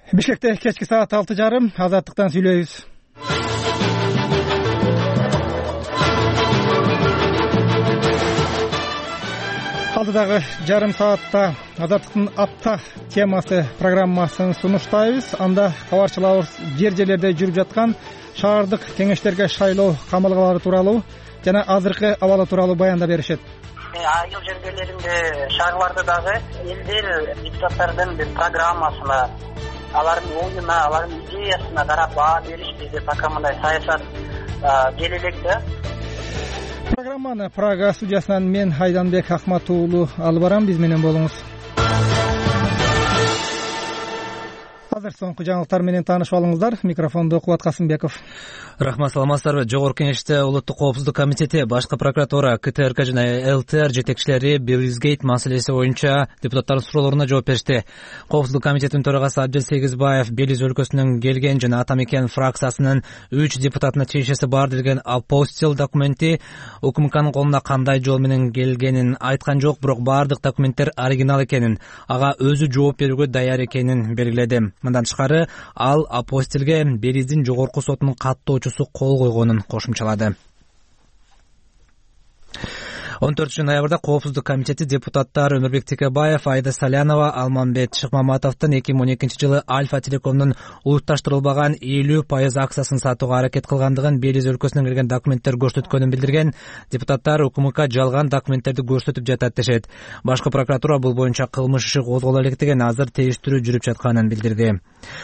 Бишкекте кечки саат 6:30 Азаттыктан сүйлөйбүз. Алдыдагы жарым саатта Азаттыктын апта темасы программасын сунуштайбыз. Анда кабарчыларыбыз жер-жерлерде жүрүп жаткан шаардык кеңештерге шайлоо камалгалары тууралуу жана азыркы абалы тууралуу баяндап беришет. Айыл жергелеринде, шаарларда дагы элдер депутаттардын бир программасына, алардын оюна, алардын идеясына карап баа беришпи деп пока мындай саясат келе элек да. Программаны Прага студиясынан мен Айданбек Акмат уулу алып барам. Биз менен болуңуз. Азыр соңку жаңылыктар менен таанышып алыңыздар. Микрофонду Кубат Касымбеков. Рахмат, саламатсыздарбы? Жогорку Кеңеште Улуттук коопсуздук комитети, Башкы прокуратура, КТРК жана ЛТР жетекчилери Белизгейт маселеси боюнча депутаттардын суроолоруна жооп беришти. Коопсуздук комитетинин төрагасы Абдел Сегизбаев Белиз өлкөсүнөн келген жана Атамекен фракциясынын 3 депутатына тиешеси бар деген апостил документи УКМКнын колуна кандай жол менен келгенин айткан жок, бирок баардык документтер оригинал экенин, ага өзү жооп берүүгө даяр экенин белгиледи. Мындан тышкары ал апостилге Белиздин жогорку сотунун каттоочусу кол койгонун кошумчалады. 14 ноябрда Коопсуздук комитети депутаттар Өмүрбек Текебаев, Айда Салянова, Алмамбет Шыкмаматовдун 2012-жылы Альфа Телекомдун улутташтырылбаган 50% акциясын сатууга аракет кылгандыгын, Белиз өлкөсүнөн келген документтер көрсөткөнүн билдирген. Депутаттар УКМК жалган документтерди көрсөтүп жатат дешет. Башкы прокуратура бул боюнча кылмыш иши козголо электигин, азыр териштирүү жүрүп жатканын билдирди.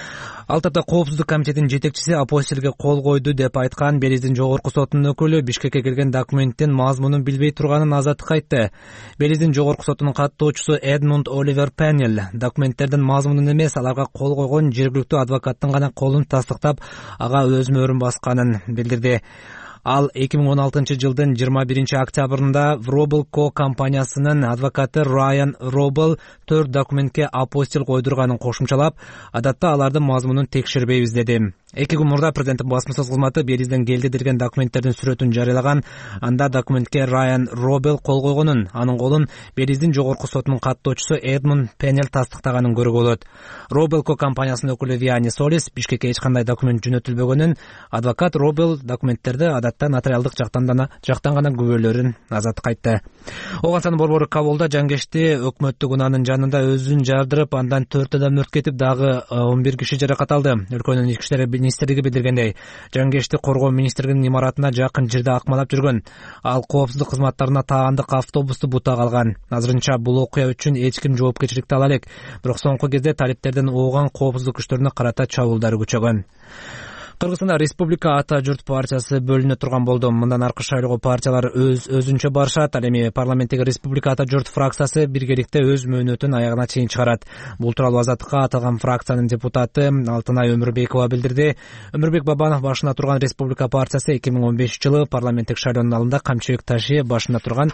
Ал тапта Коопсуздук комитетинин жетекчиси апостилге кол койду деп айткан Белиздин жогорку сотунун өкүлү Бишкекке келген документтин мазмунун билбей турганын Азаттыкка айтты. Белиздин жогорку сотунун каттоочусу Эдмунд Оливер Пеннел документтердин мазмунун эмес, аларга кол койгон жергиликтүү адвокаттын гана колун тастыктап, ага өз мөөрүн басканын билдирди. Ал 2016-жылдын 21-октябрында Вробл Ко компаниясынын адвокаты Райан Робл 4 документке апостил койдурганын кошумчалап, адатта алардын мазмунун текшербейбиз деди. 2 күн мурда президенттин басмасөз кызматы Белизден келди деген документтердин сүрөтүн жарыялаган. Анда документке Райан Робл кол койгонун, анын колун Белиздин жогорку сотунун каттоочусу Эдмунд Пеннел тастыктаганын көрүүгө болот. Робл Ко компаниясынын өкүлү Виани Солис Бишкекке эч кандай документ жөнөтүлбөгөнүн, адвокат Робл документтерди нотариалдык жактан гана күбөлөрүн Азаттыкка айтты. Оған Борбору Кабулда Жангешти өкмөттүк унаанын жанында өзүн жардырып, андан 4 адам өрт кетип, дагы 11 киши жаракат алды. Өлкөнүн ички иштер министрлиги билдиргендей, Жангешти коргоо министрлигинин имаратына жакын жерде акмалап жүргөн. Ал коопсуздук кызматтарына таандык автобусту бута калган. Азырынча бул окуя үчүн эч ким жоопкерчиликти ала элек, бирок соңку кезде талиптердин ооган коопсуздук күчтөрүнө карата чабуулдар күчөгөн. Кыргызстанда Республика Ата Журт партиясы бөлүнө турган болду. Мындан аркы шайлоого партиялар өзүнчө барышат. Ал эми парламенттеги Республика Ата Журт фракциясы биргеликте өз мөөнөтүн аягына чейин чыгарат. Бул тууралуу Азаттыкка аталган фракциянын депутаты Алтынай Өмүрбекова билдирди. Өмүрбек Бабанов башына турган Республика партиясы 2015-жылы парламенттик шайлоонун алдында Камчыбек Ташиев башына турган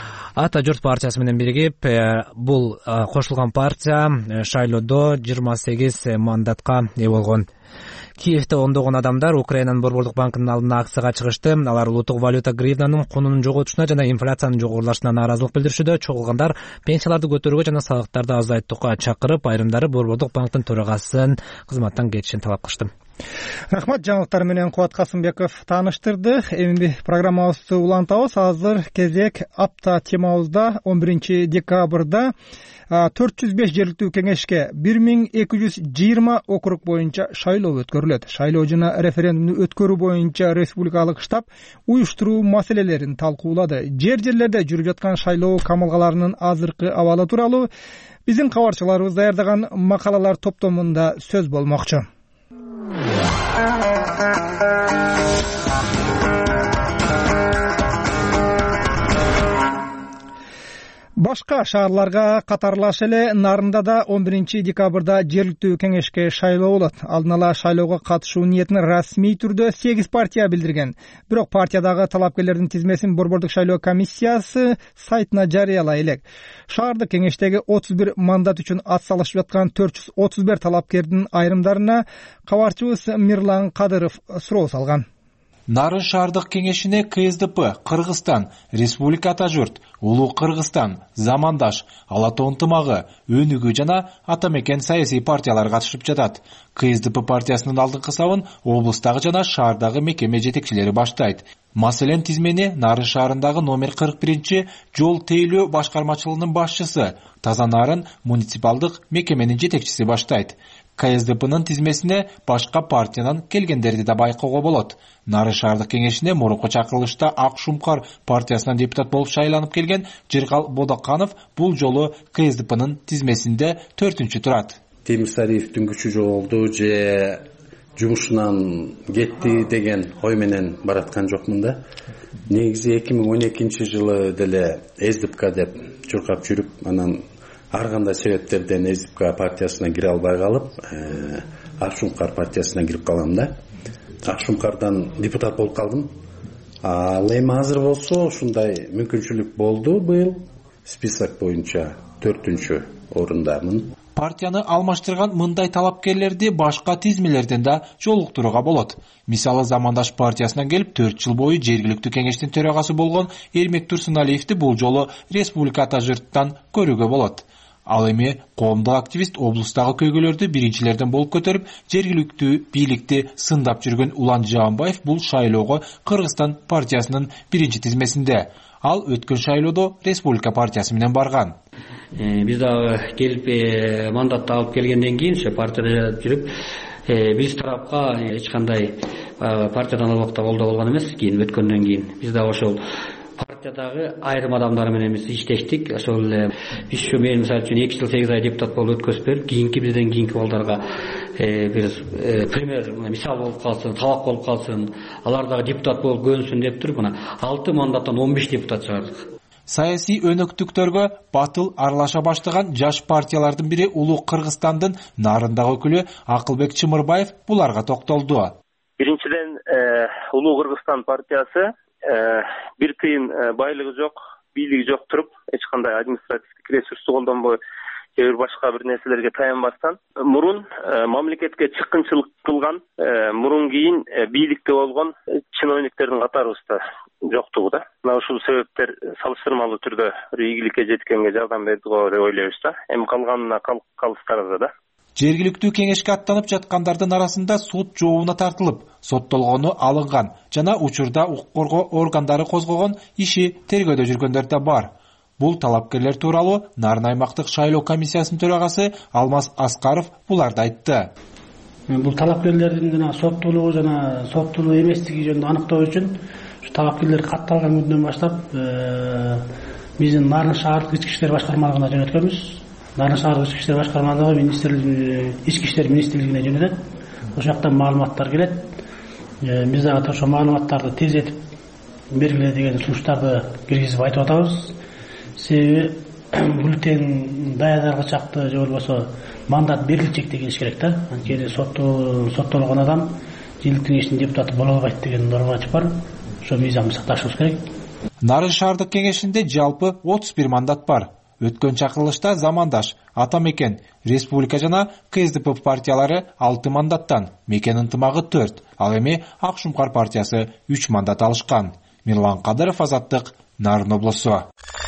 Ата Журт партиясы менен биригип, бул кошулган партия шайлоодо 28 мандатка ээ болгон. Киевде ондогон адамдар Украинанын Борбордук банкынын алдына акцияга чыгышты. Алар улуттук валюта гривнанын кунунун жоготушуна жана инфляциянын жогорулашына нааразылык билдиришүүдө. Чогулгандар пенсияларды көтөрүүгө жана салыктарды азайтууга чакырып, айрымдары Борбордук банктын төрагасын кызматтан кетишин талап кылышты. Рахмат, жаңылыктар менен Кубат Касымбеков тааныштырды. Эми программабызды улантабыз. Азыр кезек апта темабызда 11 декабрда 405 жергиликтүү кеңешке 1220 округ боюнча шайлоо өткөрүлөт. Шайлоо жана референдумду өткөрүү боюнча республикалык штаб уюштуруу маселелерин талкуулады. Жер-жерлерде жүрүп жаткан шайлоо камалгаларынын азыркы абалы тууралуу биздин кабарчыларыбыз даярдаган макалалар топтомунда сөз болмокчу. Башка шаарларга катарлаш эле Нарында да 11 декабрда жергиликтүү кеңешке шайлоо болот. Алдын ала шайлоого катышуу ниетин расмий түрдө 8 партия билдирген. Бирок партиядагы талапкерлердин тизмесин Борбордук шайлоо комиссиясы сайтына жарыялай элек. Шаардык кеңештеги 31 мандат үчүн ат салышып жаткан 431 талапкердин айрымдарына кабарчыбыз Мирлан Кадыров суроо салган. Нарын шаардык кеңешине КСДП, Кыргызстан, Республика Ата журт, Улуу Кыргызстан, Замандаш, Ала тоо ынтымагы, Өнүгүү жана Ата мекен саясий партиялар катышып жатат. КСДП партиясынын алдыңкы сабын облустагы жана шаардагы мекеме жетекчилери баштайт. Маселен тизмени Нарын шаарындагы номер 41 жол тейлөө башкармачылыгынын башчысы, Таза Нарын муниципалдык мекеменин жетекчиси баштайт. КСДПнын тизмесине башка партиянан келгендерди да байкоого болот. Нарын шаардык кеңешине мурунку чакырылышта Ак Шумкар партиясынан депутат болуп шайланып келген Жыргал Бодоканов бул жолу КСДПнын тизмесинде 4-чү турат. Темирсариевдин күчү жоголду же жумушунан кетти деген ой менен бараткан жокмун да. Негизи 2012-жылы деле СДПК деп чуркап жүрүп, анан ар кандай себептерден СДПК партиясына кире албай калып, Ак Шумкар партиясына кирип калам да. Ак Шумкардан депутат болуп калдым. Ал эми азыр болсо ушундай мүмкүнчүлүк болду быйыл. Список боюнча 4-чү орундамын. Партияны алмаштырган мындай талапкерлерди башка тизмелерден да жолуктурууга болот. Мисалы Замандаш партиясынан келип 4 жыл бою жергиликтүү кеңештин төрагасы болгон Эрмек Турсуналиевди бул жолу Республика Ата журттан көрүүгө болот. Ал эми коомдук активист облустагы көйгөйлөрдү биринчилерден болуп көтөрүп, жергиликтүү бийликти сындап жүргөн Улан Жаанбаев бул шайлоого Кыргызстан партиясынын биринчи тизмесинде. Ал өткөн шайлоодо Республика партиясы менен барган. Биз дагы келип мандатты алып келгенден кийин ошо партияда жүрүп, биз тарапка эч кандай партиядан албакта колдоо болгон эмес. Кийин өткөндөн кийин биз дагы ошол партиядагы айрым адамдар менен биз иштештик. Ошол эле биз ушу мен мисалы үчүн 2 жыл 8 ай депутат болуп өткөзүп берип, кийинки бизден кийинки балдарга бир пример, мисал болуп калсын, талап болуп калсын, алар дагы депутат болуп көрүнсүн деп туруп, мына 6 мандаттан 15 депутат чыгардык. Саясий өнөктүктөргө батыл аралаша баштаган жаш партиялардын бири Улуу Кыргызстандын Нарындагы өкүлү Акылбек Чымырбаев буларга токтолду. Биринчиден, Улуу Кыргызстан партиясы бир тыйын байлыгы жок, бийлиги жок туруп, эч кандай административдик ресурсту колдонбой, же бир башка бир нерселерге таянбастан, мурун мамлекетке чыккынчылык кылган, мурун кийин бийликте болгон чиновниктердин катарыбызда жоктугу да. Мына ушул себептер салыштырмалуу түрдө ийгиликке жеткенге жардам берди го деп ойлойбуз да. Эми калганына калыстарыбыз да. Жергиликтүү кеңешке аттанып жаткандардын арасында суд жообуна тартылып, соттолгону алынган жана учурда укук коргоо органдары козгогон иши тергөөдө жүргөндөр да бар. Бул талапкерлер тууралуу Нарын аймактык шайлоо комиссиясынын төрагасы Алмаз Аскаров буларды айтты. Бул талапкерлердин жана соттуулугу жана соттуулук эместиги жөнүндө аныктоо үчүн талапкерлер катталган күндөн баштап биздин Нарын шаардык ички иштер башкармалыгына жөнөткөнбүз. Нарын шаардык ички иштер башкармалыгы ички иштер министрлигине жөнөтөт. Ошол жактан маалыматтар келет. Биз дагы ошол маалыматтарды тездетип бергиле деген сунуштарды киргизип айтып атабыз. Себеби бюллетень даярдарга чакты же болбосо мандат берилчек деген иш керек да. Анткени соттолгон адам жергиликтүү кеңештин депутаты боло албайт деген норматив бар. Ошо мыйзамды сакташыбыз керек. Нарын шаардык кеңешинде жалпы 31 мандат бар. Өткөн чакырылышта Замандаш, Ата мекен, Республика жана КСДП партиялары 6 мандаттан, Мекен ынтымагы 4, ал эми Ак Шумкар партиясы 3 мандат алышкан. Мирлан Кадыров, Азаттык, Нарын облусу.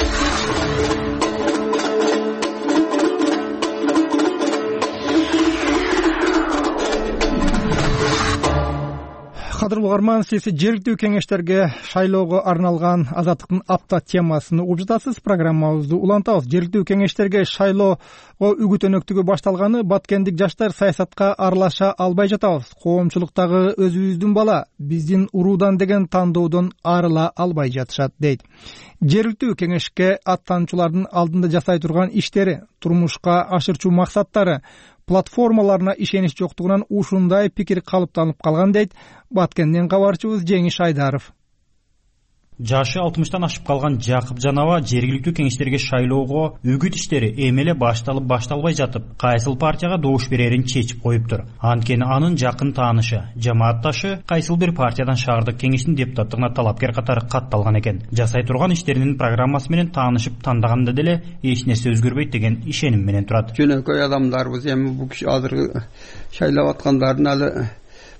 Кадырлуу угарман, сиз жергиликтүү кеңештерге шайлоого арналган Азаттыктын апта темасын угуп жатасыз. Программабызды улантабыз. Жергиликтүү кеңештерге шайлоого үгүт өнөктүгү башталганы баткендик жаштар саясатка аралаша албай жатабыз. Коомчулуктагы өзүбүздүн бала, биздин уруудан деген тандоодон арыла албай жатышат дейт. Жергиликтүү кеңешке аттануучулардын алдында жасай турган иштери, турмушка ашырчу максаттары, платформаларына ишенич жоктугунан ушундай пикир калыптанып калган дейт Баткенден кабарчыбыз Жеңиш Айдаров. Жашы 60-тан ашып калган Жакып Жанаба жергиликтүү кеңештерге шайлоого үгүт иштери эми эле башталып башталбай жатып, кайсыл партияга добуш берерин чечип коюптур. Анткени анын жакын таанышы, жамаатташы кайсыл бир партиядан шаардык кеңештин депутаттыгына талапкер катары катталган экен. Жасай турган иштеринин программасы менен таанышып тандаганда деле эч нерсе өзгөрбөйт деген ишеним менен турат. Жөнөкөй адамдарбыз, эми бул азыркы шайлап аткандардын алы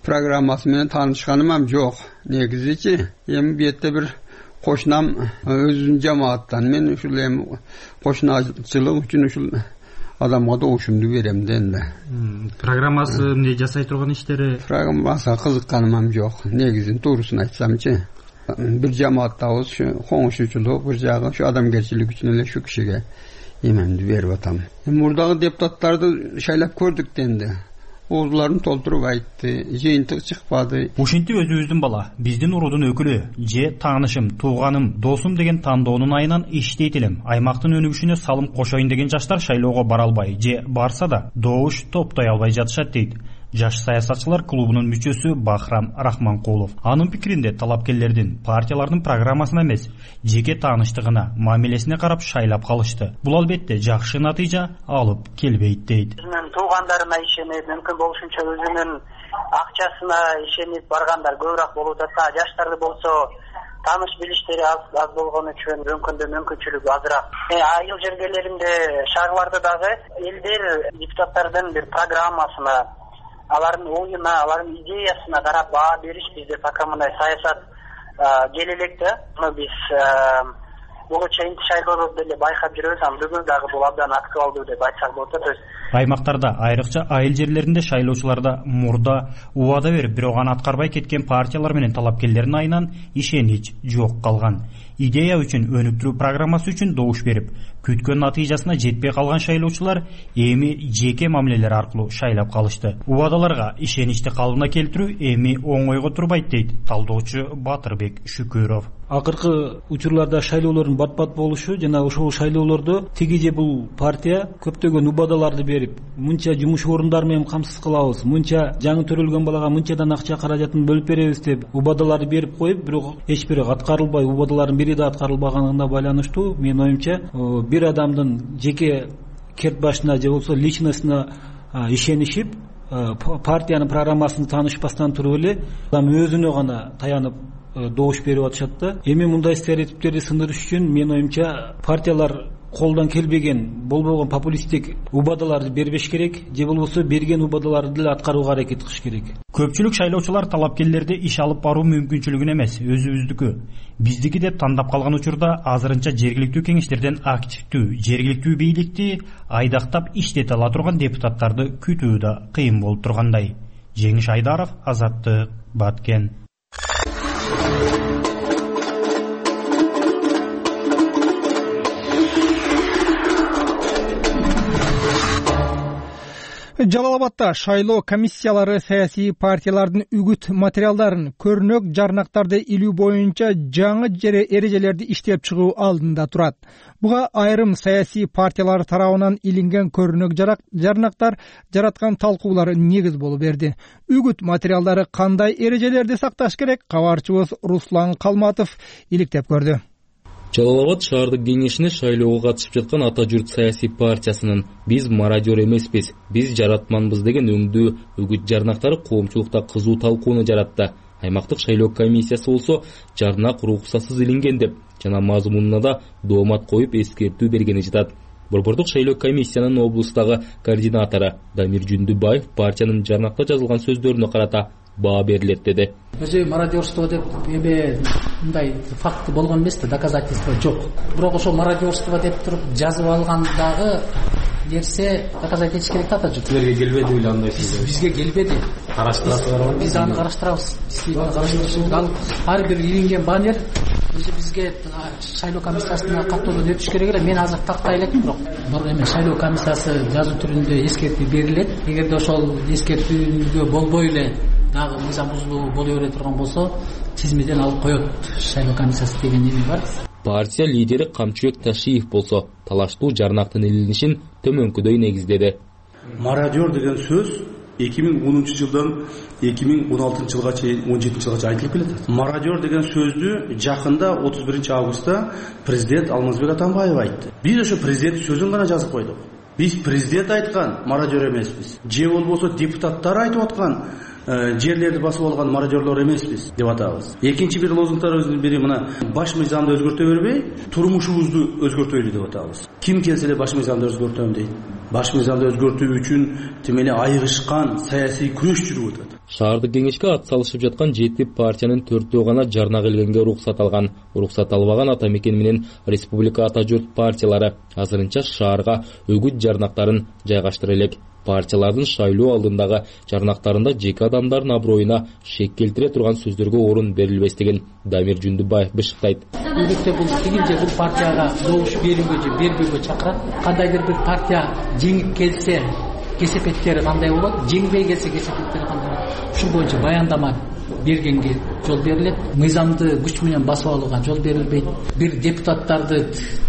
программасы менен таанышканым жок. Негизичи эми бу жерде бир кошунам өзүнүн жамааттан мен ушул эми кошуначылык үчүн ушул адамга добушумду берем да энди. Программасы эмне жасай турган иштери? Программасына кызыкканым жок. Негизин туурусун айтсамчы, бир жамааттабыз, коңушучулук, бир жагы ушу адамгерчилик үчүн эле ушу кишиге эмемди берип атам. Мурдагы депутаттарды шайлап көрдүк энди. Оозларын толтуруп айтты, жыйынтык чыкпады. Ушинтип өзүбүздүн бала, биздин урудун өкүлү, же таанышым, тууганым, досум деген тандоонун айынан иштейт элем. Аймактын өнүгүшүнө салым кошоюн деген жаштар шайлоого бара албай, же барса да добуш топтой албай жатышат дейт Жаш саясатчылар клубунун мүчөсү Бахрам Рахманкулов. Анын пикиринде талапкерлердин партиялардын программасына эмес, жеке тааныштыгына, мамилесине карап шайлап калышты. Бул албетте жакшы натыйжа алып келбейт дейт. Өзүнүн туугандарына ишенип, мүмкүн болушунча өзүнүн акчасына ишенип баргандар көбүрөөк болуп атат. Жаштарды болсо тааныш билиштери аз болгон үчүн мүмкүнчүлүгү азыраак. Айыл жергелеринде, шаарларда дагы элдер депутаттардын бир программасына, алардын оюна, алардын идеясына карап баа бериш бизде пока мындай саясат келе элек да. Биз болочу шайлоодо деле байкап жүрөбүз, анан бүгүн дагы бул абдан актуалдуу деп айтсак болот. Аймактарда, айрыкча айыл жерлеринде шайлоочуларда мурда убада берип, бирок аны аткарбай кеткен партиялар менен талапкерлердин айынан ишенич жок калган. Идея үчүн, өнүктүрүү программасы үчүн добуш берип, күткөн натыйжасына жетпей калган шайлоочулар эми жеке мамилелер аркылуу шайлап калышты. Убадаларга ишеничти калыбына келтирүү эми оңойго турбайт дейт талдоочу Батырбек Шүкүров. Акыркы учурларда шайлоолордун бат-бат болушу жана ошол шайлоолордо тиги же бул партия көптөгөн убадаларды берип, мынча жумуш орундары менен камсыз кылабыз, мынча жаңы төрөлгөн балага мынчадан акча каражатын бөлүп беребиз деп убадаларды берип коюп, бирок эч бири аткарылбай, убадалардын бири да аткарылбаганына байланыштуу менин оюмча бир адамдын жеке керт башына же болбосо личностуна ишенишип, партиянын программасын таанышпастан туруп эле адам өзүнө гана таянып добуш берип атышат да. Эми мындай стереотиптерди сындырыш үчүн менин оюмча партиялар колдон келбеген, болбогон популисттик убадаларды бербеш керек, же болбосо берген убадаларды деле аткарууга аракет кылыш керек. Көпчүлүк шайлоочулар талапкерлерди иш алып баруу мүмкүнчүлүгүн эмес, өзүбүздүкү, биздики деп тандап калган учурда азырынча жергиликтүү кеңештерден активдүү, жергиликтүү бийликти айдактап иштете ала турган депутаттарды күтүү да кыйын болуп тургандай. Жеңиш Айдаров, Азаттык, Баткен. Жалал Абадта шайлоо комиссиялары саясий партиялардын үгүт материалдарын, көрнөк жарнактарды илүү боюнча жаңы эрежелерди иштеп чыгуу алдында турат. Буга айрым саясий партиялар тарабынан илинген көрнөк жарнактар жараткан талкуулар негиз болуп берди. Үгүт материалдары кандай эрежелерди сакташ керек? Кабарчыбыз Руслан Калматов иликтеп көрдү. Жалал Абад шаардык кеңешине шайлоого катышып жаткан Ата журт саясий партиясынын "Биз мародер эмеспиз, биз жаратманбыз" деген өңдүү үгүт жарнактары коомчулукта кызуу талкууну жаратты. Аймактык шайлоо комиссиясы болсо жарнак уруксатсыз илинген деп жана мазмунуна да доомат коюп эскертүү бергени жатат. Борбордук шайлоо комиссиянын облустагы координатору Дамир Жүндүбаев партиянын жарнакта жазылган сөздөрүнө карата баа берилет деди. Өзү мародерство деп эме мындай факт болгон эмес да, доказательство жок. Бирок ошо мародерство деп туруп жазып алгандагы нерсе доказать этиш керек да. Силерге келбеди беле андай сөз? Бизге келбеди. Караштырасыздар. Биз аны караштырабыз. Ар бир илинген баннер өзү бизге шайлоо комиссиясына каттоодон өтүш керек эле. Мен азыр тактай элек, бирок эме шайлоо комиссиясы жазуу түрүндө эскертүү берилет. Эгерде ошол эскертүүгө болбой эле дагы мыйзам бузулуу боло бере турган болсо, тизмеден алып коет шайлоо комиссиясы деген эме бар. Партия лидери Камчыбек Ташиев болсо талаштуу жарнактын илинишин төмөнкүдөй негиздеди. Мародер деген сөз 2010 жылдан 2016 жылга чейин 17 жылга чейин айтылып келет. Мародер деген сөздү жакында 31 августта президент Алмазбек Атамбаев айтты. Биз ошо президент сөзүн гана жазып койдук. Биз президент айткан мародер эмеспиз. Же болбосо депутаттар айтып аткан жерлерди басып алган мародерлор эмеспиз деп атабыз. Экинчи бир лозунгтарыбыздын бири мына баш мыйзамды өзгөртө бербей, турмушубузду өзгөртөйлү деп атабыз. Ким келсе эле баш мыйзамды өзгөртөм дейт. Баш мыйзамды өзгөртүү үчүн темели айыгышкан саясий күрөш жүрүп атат. Шаардык кеңешке ат салышып жаткан 7 партиянын 4-өө гана жарна келгенге уруксат алган. Уруксат албаган Ата Мекен менен Республика Ата Журт партиялары азырынча шаарга өгүт жарнактарын жайгаштыра элек. Партиялардын шайлоо алдындагы жарнактарында жеке адамдардын аброюна шек келтире турган сөздөргө орун берилбестигин Дамир Жүндүбаев бышыктайт. Илгерде бул тигинче бул партияга добуш берүүгө же бербөөгө чакырат. Кандайдыр бир партия жеңип келсе, кесепеттери кандай болот, жеңбей келсе кесепеттери кандай болот. Ушул боюнча баяндама бергенге жол берилет. Мыйзамды күч менен басып алууга жол берилбейт. Бир депутаттарды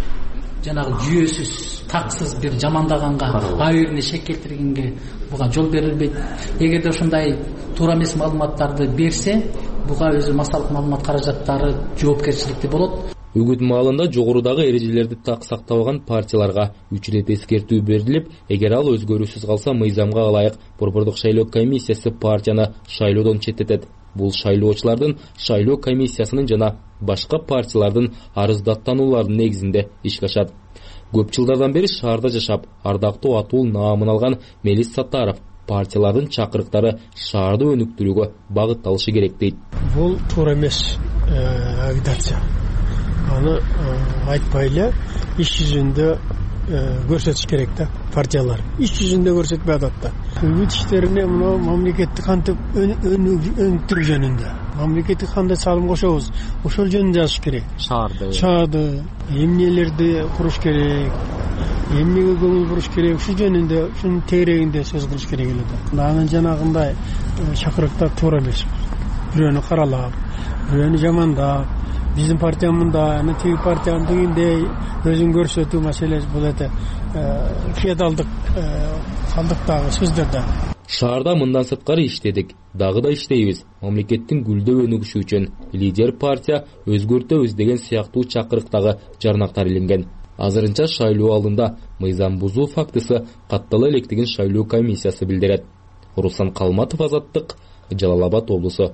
жанагы жүйөсүз, таксыз бир жамандаганга, абийирине шек келтиргенге буга жол берилбейт. Эгерде ушундай туура эмес маалыматтарды берсе, буга өзү массалык маалымат каражаттары жоопкерчиликти болот. Үгүт маалында жогорудагы эрежелерди так сактабаган партияларга 3 рет эскертүү берилип, эгер ал өзгөрүүсүз калса мыйзамга ылайык Борбордук шайлоо комиссиясы партияны шайлоодон четтетет. Бул шайлоочулардын шайлоо комиссиясынын жана башка партиялардын арыздаттанууларынын негизинде ишке ашат. Көп жылдардан бери шаарда жашап, ардактуу атуу наамын алган Мелис Саттаров партиялардын чакырыктары шаарды өнүктүрүүгө багытталышы керек дейт. Бул туура эмес агитация. Аны айтпай эле иш жүзүндө көрсөтүш керек да партиялар. Иш жүзүндө көрсөтпөй атат да. Үгүт иштерине мына мамлекетти кантип өнүктүрүү жөнүндө. Мамлекетти кандай салым кошобуз, ошол жөнүндө жазыш керек. Шаарды, эмнелерди куруш керек, эмнеге көңүл буруш керек, ушул жөнүндө, ушунун тегерегинде сөз кылыш керек эле да. Анын жанагындай чакырыктар туура эмес. Бирөөнү каралап, бирөөнү жамандап, биздин партия мындай, ана тиги партиянын тигиндей өзүн көрсөтүү маселеси бул эте феодалдык калдыктагы сөздөр да. Шаарда мындан сырткары иштедик, дагы да иштейбиз. Мамлекеттин гүлдөп өнүгүшү үчүн лидер партия өзгөртөбүз деген сыяктуу чакырыктагы жарнактар иленген. Азырынча шайлоо алдында мыйзам бузуу фактысы каттала электигин шайлоо комиссиясы билдирет. Руслан Калматов, Азаттык, Жалал Абад облусу.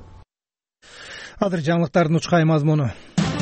Азыр жаңылыктардын учкай мазмуну.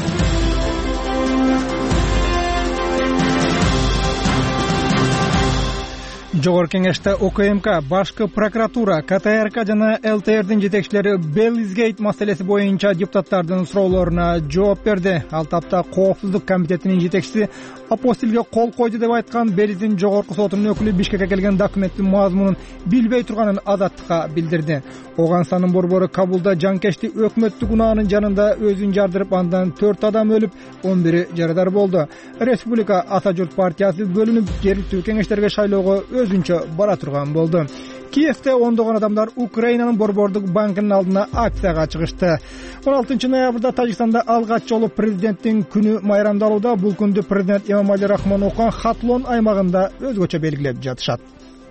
Жогорку кеңеште ОКМК, Башкы прокуратура, КТРК жана ЛТРдин жетекчилери Беллизгейт маселеси боюнча депутаттардын суроолоруна жооп берди. Ал тапта Коопсуздук комитетинин жетекчиси апостилге кол койду деп айткан Белиздин жогорку сотунун өкүлү Бишкекке келген документтин мазмунун билбей турганын Азаттыкка билдирди. Оганстандын борбору Кабулда жанкечти өкмөттүк унаанын жанында өзүн жардырып, андан 4 адам өлүп, 11 жарадар болду. Республика Ата Журт партиясы бөлүнүп, жергиликтүү кеңештерге шайлоого өзүнчө бара турган болду. Киевде ондогон адамдар Украинанын борбордук банкынын алдына акцияга чыгышты. 16 ноябрда Тажикстанда алгач жолу президенттин күнү майрамдалууда. Бул күндү президент Эмомали Рахмон окуган Хатлон аймагында өзгөчө белгилеп жатышат.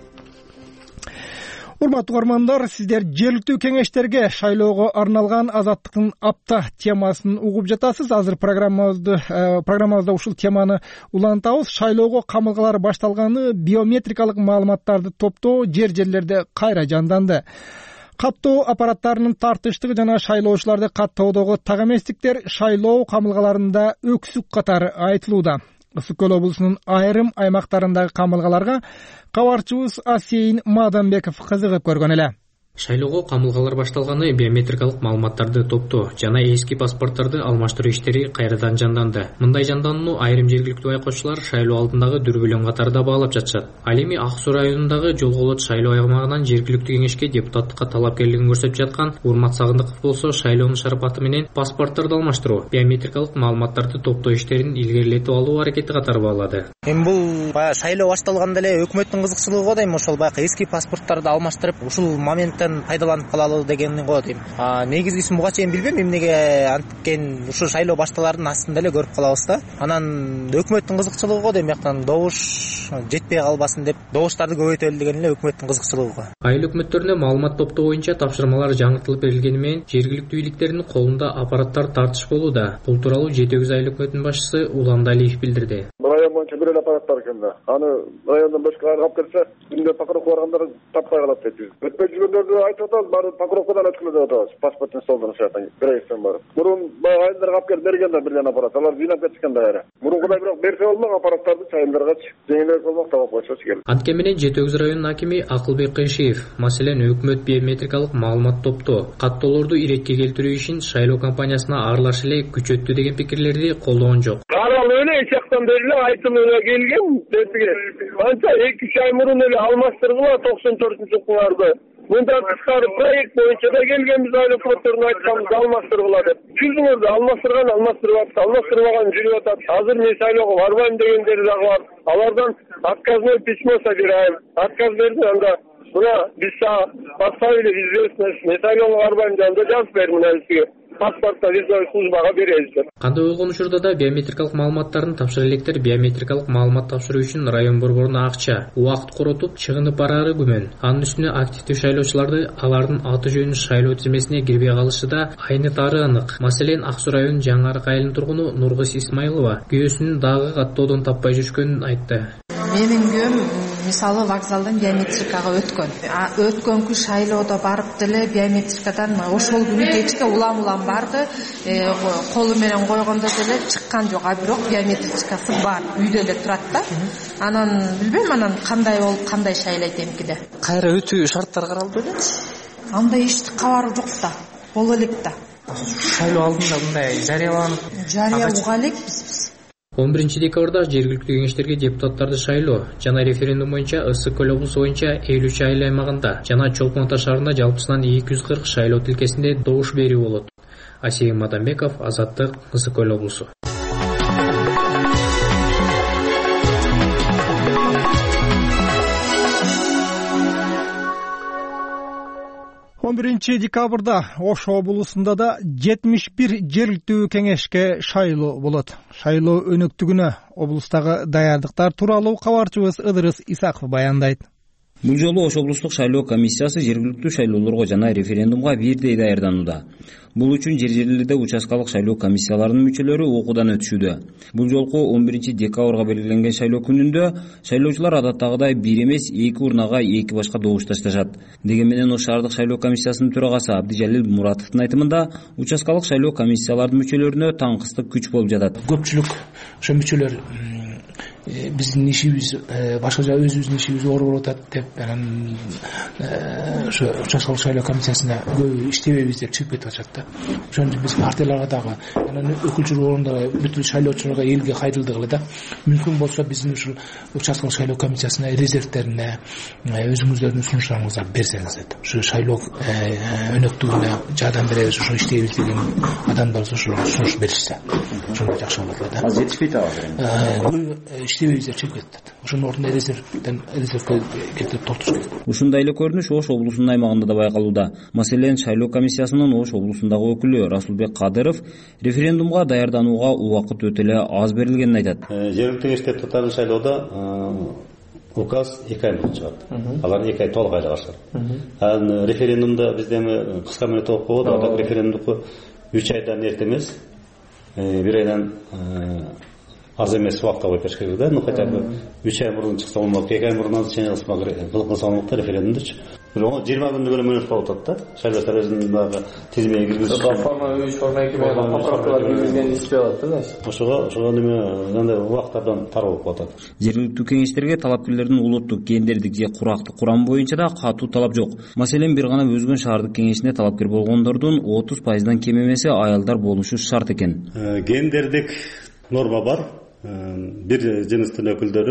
Урматтуу көрөрмандар, сиздер жергиликтүү кеңештерге шайлоого арналган Азаттыктын апта темасын угуп жатасыз. Азыр программабызда ушул теманы улантабыз. Шайлоого камылгалар башталганы, биометрикалык маалыматтарды топтоо жерлерде кайра жанданды. Каттоо аппараттарынын тартыштыгы жана шайлоочуларды каттоодогу так эместиктер шайлоо камылгаларында өксүк катары айтылууда. Ысык Көл облусунун айрым аймактарындагы камылгаларга кабарчыбыз Асейин Маданбеков кызыгып көргөн эле. Шайлоого камылгалар башталганы, биометрикалык маалыматтарды топтоо жана эски паспорттарды алмаштыруу иштери кайрадан жанданды. Мындай жанданууну айрым жергиликтүү айкоочулар шайлоо алдындагы дүрбөлөң катарда баалап жатышат. Ал эми Ак Суу районундагы Жолголот шайлоо аймагынан жергиликтүү кеңешке депутаттыкка талапкерлигин көрсөтүп жаткан Урмат Сагындыков болсо шайлоонун шарапаты менен паспорттарды алмаштыруу, биометрикалык маалыматтарды топтоо иштерин илгерилетип алуу аракети катары баалады. Эми бул шайлоо башталганда эле өкмөттүн кызыкчылыгы го дейм, ошол баягы эски паспорттарды алмаштырып, ушул моменттен пайдаланып калалы дегени го дейм. Негизгисин буга чейин билбейм, эмнеге анткен ушу шайлоо башталаардын астында эле көрүп калабыз да. Анан өкмөттүн кызыкчылыгы го дейм, жактан добуш жетпей калбасын деп, добуштарды көбөйтөлү деген эле өкмөттүн кызыкчылыгы го. Айыл өкмөттөрүнө маалымат топтоо боюнча тапшырмалар жаңыртылып берилгени менен жергиликтүү бийликтердин колунда аппараттар тартыш болууда. Бул тууралуу Жети Өгүз айыл өкмөтүнүн башчысы Улан Далиев билдирди. Район боюнча бир эле аппарат бар экен да. Аны райондон башка алып келсе, күндө прокуратура баргандар таппай калат дейт. Өтпөй жүргөндөрдү айтып атабыз, барып Покровкадан өткөрүп атабыз. Паспорттун столдон сыяктан границадан барып. Мурун айылдарга алып келип берген да бир жана аппарат. Алар жыйнап кетишкен да кайра. Мурункудай бирок берсе болмок аппараттарды айылдаргачы жеңилирээк болмок таап койсочу келип. Анткени менен Жети Өгүз районунун акими Акылбек Кыйшиев, маселен өкмөт биометрикалык маалымат топтоо каттоолорду иретке келтирүү ишин шайлоо кампаниясына аралаш эле күчөттү деген пикирлерди колдогон жок. Каралуу эле эч жактан бери эле айтылып эле келген бетиге. Анча 2 ай мурун эле алмаштыргыла 94-жылдарды. Мындан тышкары проект боюнча да келгенбиз, айлык фронтторун айтканбыз алмаштыргыла деп. Түзүңөрдү алмаштырган алмаштырып, алмаштырбаган жүрүп атат. Азыр мен шайлоого барбайм дегендер дагы бар. Алардан отказной письмо собираем. Отказ берди, анда мына биз поставили в известность, мен шайлоого барбайм дегенде жазып бер мына бизге. Паспортто визовый службага беребиз деп. Кандай болгон учурда да биометрикалык маалыматтарын тапшыра электер биометрикалык маалымат тапшыруу үчүн район борборуна акча, убакыт коротуп чыгынып барары күмөн. Анын үстүнө активдүү шайлоочуларды алардын аты жөнү шайлоо тизмесине кирбей калышы да айнытары анык. Маселен, Ак Суу районунун Жаңы Арык айылынын тургуну Нургыз Исмаилова күйөөсүнүн дагы каттоодон таппай жүргөнүн айтты. Менин күйөөм мисалы вокзалдан биометрикага өткөнкү шайлоодо барып деле биометрикадан ошол күнү кечке улам барды, колу менен койгондо деле чыккан жок, а бирок биометрикасы бар, үйдө эле турат да. Анан билбейм, анан кандай болуп кандай шайлайт эмкиде. Кайра өтүү шарттары каралды беле? Андай эч кабары жок да, боло элек да. Шайлоо алдында мындай жарыяланып, жарыя уга элекпиз. 11 декабрда жергиликтүү кеңештерге депутаттарды шайлоо жана референдум боюнча Ысык Көл облусу боюнча 53 айыл аймагында жана Чолпон Ата шаарында жалпысынан 240 шайлоо тилкесинде добуш берүү болот. Асеим Мадамбеков, Азаттык, Ысык Көл облусу. 11 декабрда Ош облусунда да 71 жергиликтүү кеңешке шайлоо болот. Шайлоо өнөктүгүнө облустагы даярдыктар тууралуу кабарчыбыз Ыдырыс Исаков баяндайт. Бул жолу Ош облустук шайлоо комиссиясы жергиликтүү шайлоолорго жана референдумга бирдей даярданууда. Бул үчүн жер-жерлерде участкалык шайлоо комиссияларынын мүчөлөрү окуудан өтүшүүдө. Бул жолку 11 декабрга белгиленген шайлоо күнүндө шайлоочулар адаттагыдай бир эмес 2 урнага 2 башка добуш ташташат. Деген менен Ош шаардык шайлоо комиссиясынын төрагасы Абдижалил Муратовдун айтымында участкалык шайлоо комиссияларынын мүчөлөрүнө таңкыстык күч болуп жатат. Көпчүлүк ошо мүчөлөр биздин ишибиз башка өзүбүздүн ишибиз оор болуп атат деп, анан ошо участкалык шайлоо комиссиясына көп иштебейбиз деп чыгып кетип атышат да. Ошон үчүн биз партияларга дагы, анан өкүлчүлүк органдарга, бүт шайлоочуларга элге кайрылдык эле да. Мүмкүн болсо биздин ушул участкалык шайлоо комиссиясына резервтерине өзүңүздөрдүн сунуштарыңызды берсеңиз деп. Ушу шайлоо өнөктүгүнө жардам беребиз, ошо иштейбиз деген адамдар ошо сунуш беришсе, ошондо жакшы болот да. Азыр жетишпейт азыр. Иштебейбиз деп чыгып кетет. Ошонун ордуна резервге келтирип толтуруш керек. Ушундай эле көрүнүш Ош облусунун аймагында да байкалууда. Маселен, шайлоо комиссиясынын Ош облусундагы өкүлү Расулбек Кадыров референдумга даярданууга убакыт өтө эле аз берилгенин айтат. Жергиликтүү кеңеш депутаттарын шайлоодо указ 2 ай мурун чыгат. Алар 2 ай толук айга каршы. Анан референдумда бизде кыска мөөнөт болуп койгон, анда референдумду 3 айдан эрте эмес, 1 айдан аз эмес убакытта коюп бериш керек да. Ну хотя бы 3 ай мурун чыкса болмок, 2 ай мурун назначение кылса болмок да референдумдучу. 20 күндө гана мөөнөт болуп атат да. Шайлоочулар өзүнүн дагы тизимеге киргизип. Форма поправкалар киргизген иштеп атат да. Ошого неме андай убактардан тар болуп атат. Жергиликтүү кеңештерге талапкерлердин улуттук, гендердик же курактык курамы боюнча да катуу талап жок. Маселен, бир гана Өзгөн шаардык кеңешине талапкер болгондордун 30% кем эмеси аялдар болушу шарт экен. Гендердик норма бар. Бир жыныстын өкүлдөрү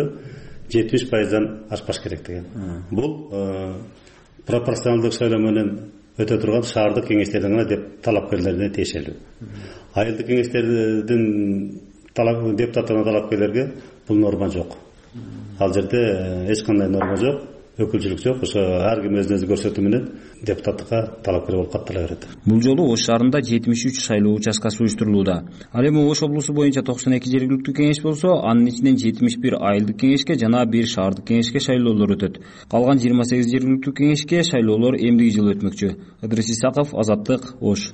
70% ашпаш керек деген. Бул пропорционалдык шайлоо менен өтө турган шаардык кеңештердин гана деп талапкерлерине тиешелүү. Айылдык кеңештердин депутаттарына талапкерлерге бул норма жок. Ал жерде эч кандай норма жок, өкүлчүлүк жок. Ошо ар ким өзүнүн көрсөтүү менен депутаттыкка талапкер болуп каттыра берет. Бул жолу Ош шаарында 73 шайлоо участкасы уюштурулууда. Ал эми Ош облусу боюнча 92 жергиликтүү кеңеш болсо, анын ичинен 71 айылдык кеңешке жана 1 шаардык кеңешке шайлоолор өтөт. Калган 28 жергиликтүү кеңешке шайлоолор эмдиги жылы өтмөкчү. Ыдырыс Исаков, Азаттык, Ош.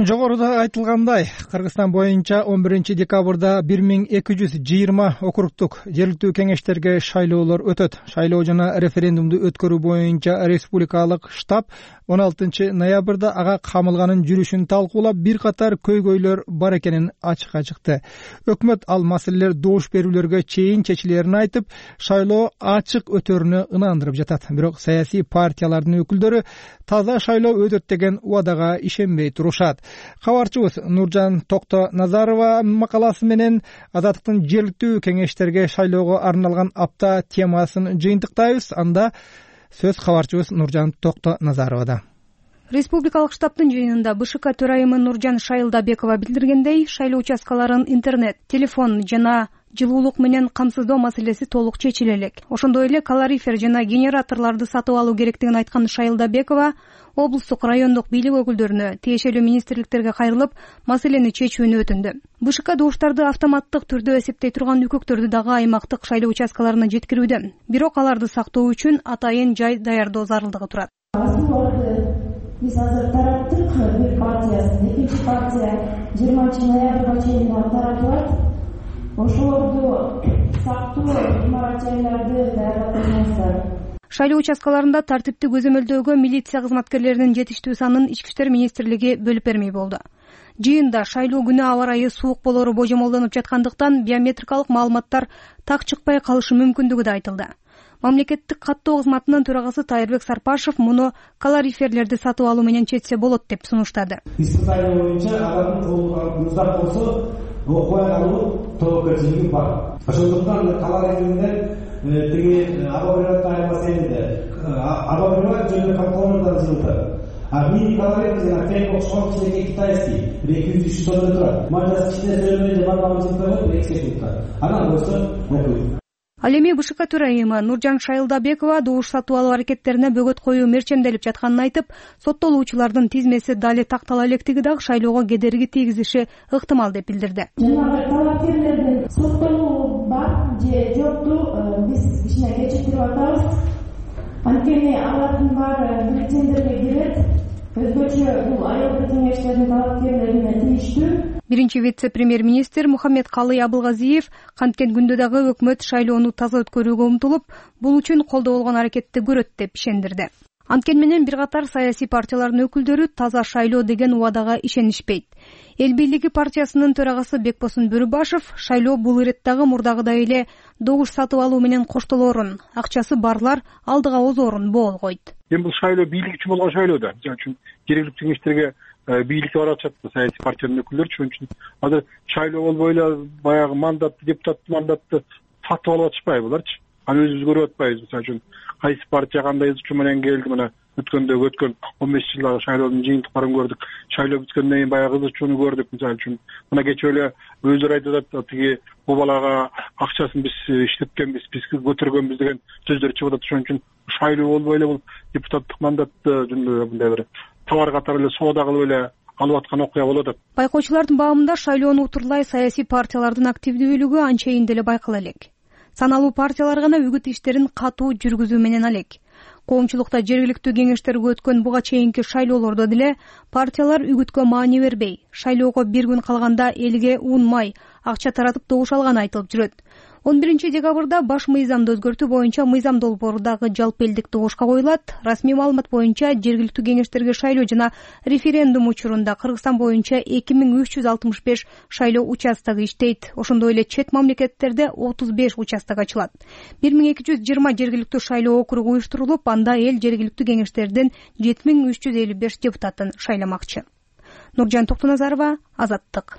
Жогоруда айтылгандай, Кыргызстан боюнча 11 декабрда 1220 округдук жергиликтүү кеңештерге шайлоолор өтөт. Шайлоо жана референдумду өткөрүү боюнча республикалык штаб 16 ноябрда ага камылганын жүрүшүн талкуулап, бир катар көйгөйлөр бар экенин ачыкка чыкты. Өкмөт ал маселелер добуш берүүлөргө чейин чечилерин айтып, шайлоо ачык өтөрүнө ынандырып жатат. Бирок саясий партиялардын өкүлдөрү таза шайлоо өтөт деген убадага ишенбей турушат. Кабарчыбыз Нуржан Токто-Назарова макаласы менен Азаттыктын жергиликтүү кеңештерге шайлоого арналган апта темасын жыйынтыктайбыз. Анда сөз кабарчыбыз Нуржан Токто-Назаровада. Республикалык штабтын жыйынында БШК төрайымы Нуржан Шайылдабекова билдиргендей, шайлоо участкаларын интернет, телефон жана жылуулук менен камсыздоо маселеси толук чечиле элек. Ошондой эле калорифер жана генераторлорду сатып алуу керектигин айткан Шайылдабекова облустук, райондук бийлик өкүлдөрүнө, тиешелүү министрликтерге кайрылып, маселени чечүүнү өтүндү. БШК добуштарды автоматтык түрдө эсептей турган үкөктөрдү дагы аймактык шайлоо участкаларына жеткирүүдө. Бирок аларды сактоо үчүн атайын жай даярдоо зарылдыгы турат. Биз азыр тараптык, бир партиясын, экинчи партия 20 ноябрга чейин таратылат. Ошолорду сактоо имарат-жайларды даярдап коюңуздар. Шайлоо участкаларында тартипти көзөмөлдөөгө милиция кызматкерлеринин жетиштүү санын Ички иштер министрлиги бөлүп бермей болду. Жыйында шайлоо күнү аба ырайы суук болору божомолдонуп жаткандыктан биометрикалык маалыматтар так чыкпай калышы мүмкүндүгү да айтылды. Мамлекеттик каттоо кызматынын төрагасы Тайырбек Сарпашев муну калориферлерди сатып алуу менен чечсе болот деп сунуштады. Испытание боюнча алардын колуна муздак болсо, окуя алуу тоокерчилиги бар. Ошондуктан калориферлер тиги абонемент айырмасы элде. Абонемент жөнүндө компьютерден жылытат. А мини калорифер жана фейк окшон кичинекей китайский 200 тонна турат. Мажас кичине сөйлөгөндө барган жылтырып экспертка. Анан болсо окуйт. Ал эми БШК төрайымы Нуржан Шайылдабекова добуш сатып алуу аракеттерине бөгөт коюу мерчемделип жатканын айтып, соттолуучулардын тизмеси дали тактала электиги дагы шайлоого кедерги тийгизиши ыктымал деп билдирди. Жанагы талапкерлердин соттолуу бар же жокту биз кичине кечиктирип атабыз. Анткени алардын баары бюллетендерге кирет. Өзгөчө бул айылдык кеңештердин талапкерлерине тийиштүү. Биринчи вице-премьер-министр Мухаммед Калый Абылгазиев канткен күндө дагы өкмөт шайлоону таза өткөрүүгө умтулуп, бул үчүн колдо болгон аракетти көрөт деп ишендирди. Анткени менен бир катар саясий партиялардын өкүлдөрү таза шайлоо деген убадага ишенишпейт. Эл бийлиги партиясынын төрагасы Бекбосын Бөрүбашев шайлоо бул иреттагы мурдагыдай эле добуш сатып алуу менен коштолоорун, акчасы барлар алдыга озоорун боолгойт. Эми бул шайлоо бийлик үчүн болгон шайлоо да. Жөн үчүн жергиликтүү кеңештерге бийликке барып атышат саясий партиянын өкүлдөрү. Ошон үчүн азыр шайлоо болбой эле баягы мандатты, депутаттык мандатты сатып алып атышпайбы буларчы? Аны өзүбүз көрүп атпайбыз. Мисалы үчүн кайсы партия кандай ызчуу менен келди, мына өткөн 15 жылдагы шайлоонун жыйынтыктарын көрдүк. Шайлоо бүткөндөн кийин баягы ызчууну көрдүк. Мисалы үчүн мына кечээ эле өздөрү айтып атат, тиги бул балага акчасын биз иштеткенбиз, биз көтөргөнбүз деген сөздөр чыгып атат. Ошон үчүн шайлоо болбой эле бул депутаттык мандатты жөнүндө мындай бир товар катары эле соода кылып эле алып аткан окуя болуп атат. Байкоочулардын баамында шайлоону утурлай саясий партиялардын активдүүлүгү анчейин деле байкала элек. Саналуу партиялар гана үгүт иштерин катуу жүргүзүү менен алек. Коомчулукта жергиликтүү кеңештерге өткөн буга чейинки шайлоолордо деле партиялар үгүткө маани бербей, шайлоого бир күн калганда элге ун, май, акча таратып добуш алганы айтылып жүрөт. 11 декабрда баш мыйзамды өзгөртүү боюнча мыйзам долбоору дагы жалпы элдик добушка коюлат. Расмий маалымат боюнча жергиликтүү кеңештерге шайлоо жана референдум учурунда Кыргызстан боюнча 2365 шайлоо участогу иштейт. Ошондой эле чет мамлекеттерде 35 участок ачылат. 1220 жергиликтүү шайлоо округу уюштурулуп, анда эл жергиликтүү кеңештердин 7355 депутатын шайламакчы. Нуржан Токто-Назарова, Азаттык.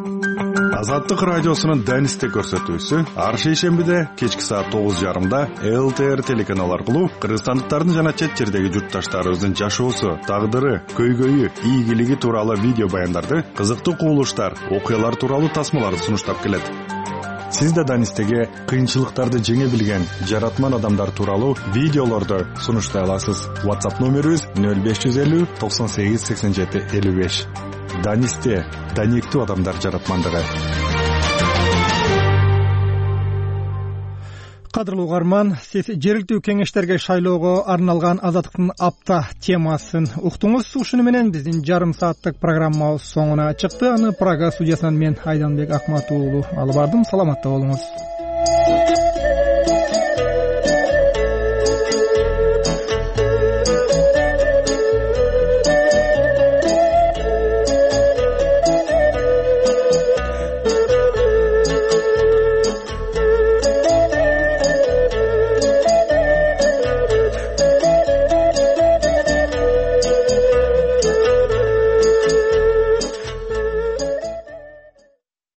Азаттык радиосунун Данисте көрсөтүүсү ар шейшембиде кечки саат 9:30 ЛТР телеканал аркылуу кыргызстандыктардын жана чет жердеги журтташтарыбыздын жашоосу, тагдыры, көйгөйү, ийгилиги тууралуу видео баяндарды, кызыктуу кубулуштар, окуялар тууралуу тасмаларды сунуштап келет. Сиз да Данистеге кыйынчылыктарды жеңе билген жаратман адамдар тууралуу видеолорду сунуштай аласыз. WhatsApp номерибиз 0550 98 87 55. Данисте даниктүү адамдар жаратмандыгы. Кадырлуу угарман, сиз жергиликтүү кеңештерге шайлоого арналган Азаттыктын апта темасын уктуңуз. Ушуну менен биздин жарым сааттык программабыз соңуна чыкты. Аны Прага студиясынан мен Айданбек Акматов уулу алып бардым. Саламатта болуңуз.